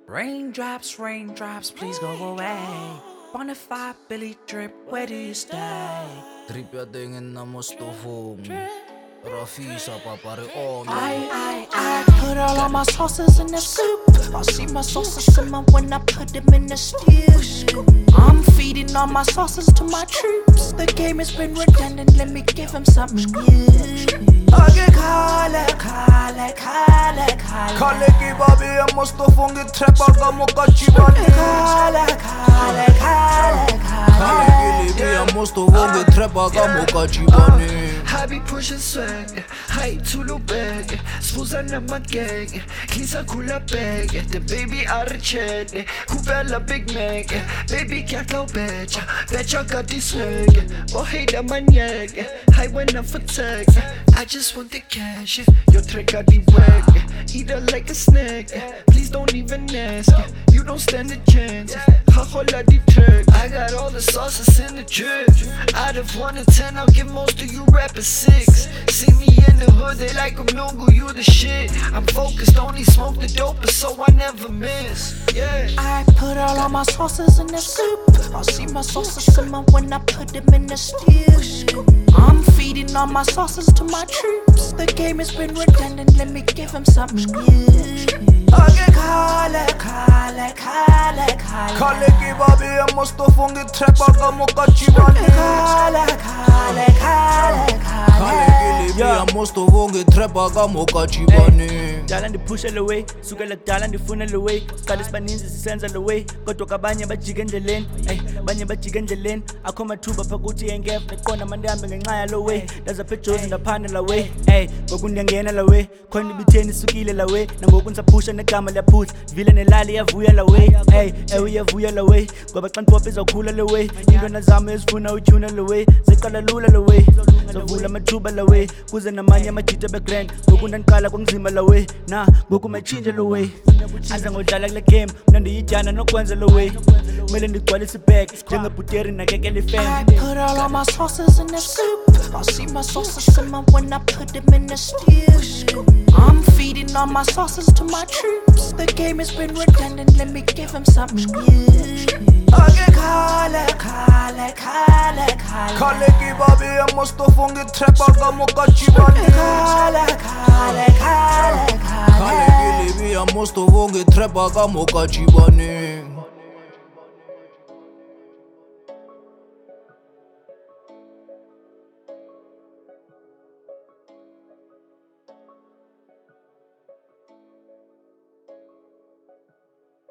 Raindrops, raindrops, please go away. Bonafide Billy Drip, where do you stay? Trip ya tingin na mustufong Rafisa papare on I put all of my sauces in the soup. I see my sauces simmer when I put them in the stew. I'm feeding all my sauces to my troops. The game has been redundant, let me give them something new. Okay, kale Kale ki babi ya mustufong Trepa kamo kachibani Kale gilibi ya mustufong Trepa kamo kachibani I be pushing swag, hype to the bag, Susan and my gang, Kisa Kula bag, the baby out of chat, Kubella Big Mac, baby cat no bitch, betcha got this swag, oh hey the maniac, I went up for tax, I just want the cash, your trick got the wag, eat her like a snack, please don't even ask, you don't stand a chance, I got all the sauces in the drip, out of 1 to 10 I'll give most of you rappers 6. See me in the hood, they like a Mungu, you the shit. I'm focused, only smoke the dopest, so I never miss. Yeah. I put all of my sauces in the soup. I see my sauces simmer when I put them in the stew. I'm feeding all my sauces to my troops. The game has been redundant, let me give them something new. Okay, Kale ki babi ya mustufong Trepa kamo kachibani Kale gilibi ya mustufong Trepa kamo kachibani Dala ndipusha le way, sukela kudala ndifuna le way. Sikhathi sibaninzi sisenza le way, kodwa kabanye bajika endleleni. Banye bajika endleleni, akho amathuba phakuthi engeva neqonda mandihambe ngenxa yalo way. Ndaza pha eJozi ndaphana la way, ngoku ndiyangena la way. Khona ibitheni isukile la way, nangoku ndisaphusha negama liyaphutha. Vile nelali iyavuya la way, ewe iyavuya la way. Ngoba xa ndiphopa izawukhula le way, iintwana zam ezifuna utyhuna le way. Ziqala lula la way, zavula amathuba la way. Kuze namanye amajita begrand, ngoku ndandiqala kwanzima la way. Na ngoku matshintshe lo way, anza ngodlala kule game mna ndiyityana nokwenza lo way. Kumele ndigcwalise ibag njengebhuteri nakekela I ifan. put all of my sauces in the soup. I see my sauces simmer when I put them in the stew. I'm feeding all my sauces to my troops. The game has been redundant, let me give them something new. Okay, Kale ki babi ya mustufong Trepa kamo kachibani Kale gilibi ya mustufong Trepa kamo kachibani